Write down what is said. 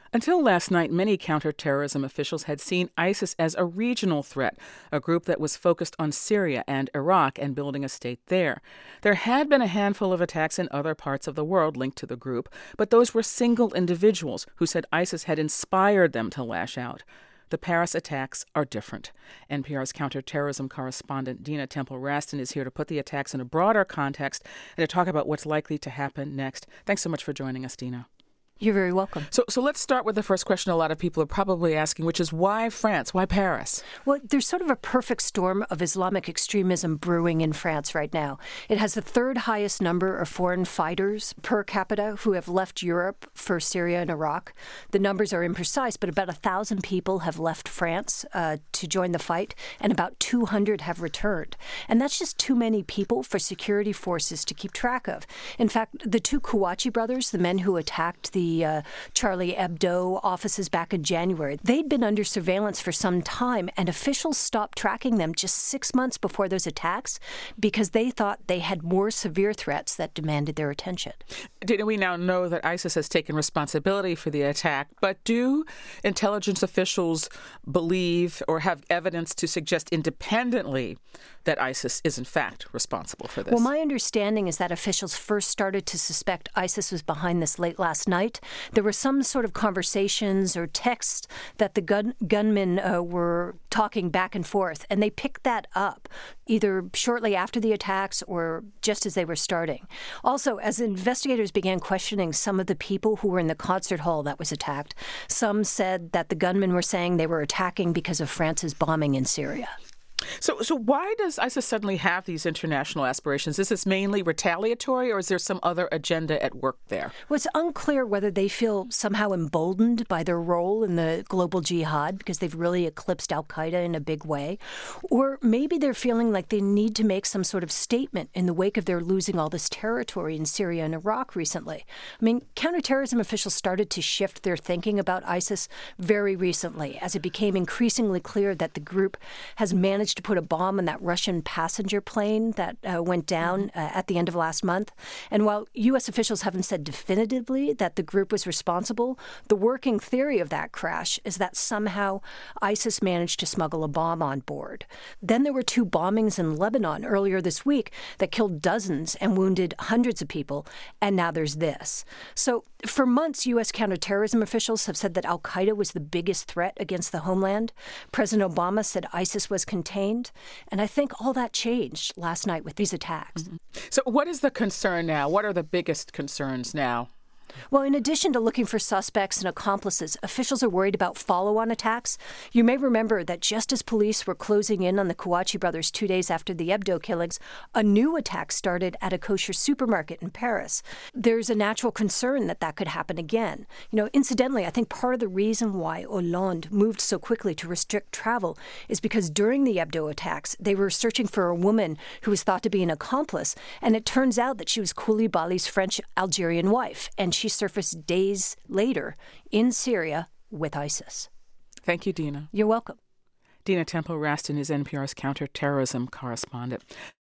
Until last night, many counterterrorism officials had seen ISIS as a regional threat, a group that was focused on Syria and Iraq and building a state there. There had been a handful of attacks in other parts of the world linked to the group, but those were single individuals who said ISIS had inspired them to lash out. The Paris attacks are different. NPR's counterterrorism correspondent Dina Temple-Raston is here to put the attacks in a broader context and to talk about what's likely to happen next. Thanks so much for joining us, Dina. You're very welcome. So let's start with the first question a lot of people are probably asking, which is why France? Why Paris? Well, there's sort of a perfect storm of Islamic extremism brewing in France right now. It has the third highest number of foreign fighters per capita who have left Europe for Syria and Iraq. The numbers are imprecise, but about 1,000 people have left France to join the fight, and about 200 have returned. And that's just too many people for security forces to keep track of. In fact, the two Kouachi brothers, the men who attacked the Charlie Hebdo offices back in January, they'd been under surveillance for some time, and officials stopped tracking them just 6 months before those attacks because they thought they had more severe threats that demanded their attention. We now know that ISIS has taken responsibility for the attack, but do intelligence officials believe or have evidence to suggest independently that ISIS is in fact responsible for this? Well, my understanding is that officials first started to suspect ISIS was behind this late last night. There were some sort of conversations or texts that the gunmen were talking back and forth, and they picked that up either shortly after the attacks or just as they were starting. Also, as investigators began questioning some of the people who were in the concert hall that was attacked, some said that the gunmen were saying they were attacking because of France's bombing in Syria. So why does ISIS suddenly have these international aspirations? Is this mainly retaliatory, or is there some other agenda at work there? Well, it's unclear whether they feel somehow emboldened by their role in the global jihad because they've really eclipsed al-Qaeda in a big way, or maybe they're feeling like they need to make some sort of statement in the wake of their losing all this territory in Syria and Iraq recently. I mean, counterterrorism officials started to shift their thinking about ISIS very recently as it became increasingly clear that the group has managed to put a bomb on that Russian passenger plane that went down at the end of last month. And while U.S. officials haven't said definitively that the group was responsible, the working theory of that crash is that somehow ISIS managed to smuggle a bomb on board. Then there were two bombings in Lebanon earlier this week that killed dozens and wounded hundreds of people. And now there's this. So for months, U.S. counterterrorism officials have said that al-Qaeda was the biggest threat against the homeland. President Obama said ISIS was contained. And I think all that changed last night with these attacks. Mm-hmm. So what is the concern now? What are the biggest concerns now? Well, in addition to looking for suspects and accomplices, officials are worried about follow-on attacks. You may remember that just as police were closing in on the Kouachi brothers 2 days after the Hebdo killings, a new attack started at a kosher supermarket in Paris. There's a natural concern that that could happen again. You know, incidentally, I think part of the reason why Hollande moved so quickly to restrict travel is because during the Hebdo attacks, they were searching for a woman who was thought to be an accomplice, and it turns out that she was Koulibaly's French-Algerian wife, and she surfaced days later in Syria with ISIS. Thank you, Dina. You're welcome. Dina Temple-Raston is NPR's counterterrorism correspondent.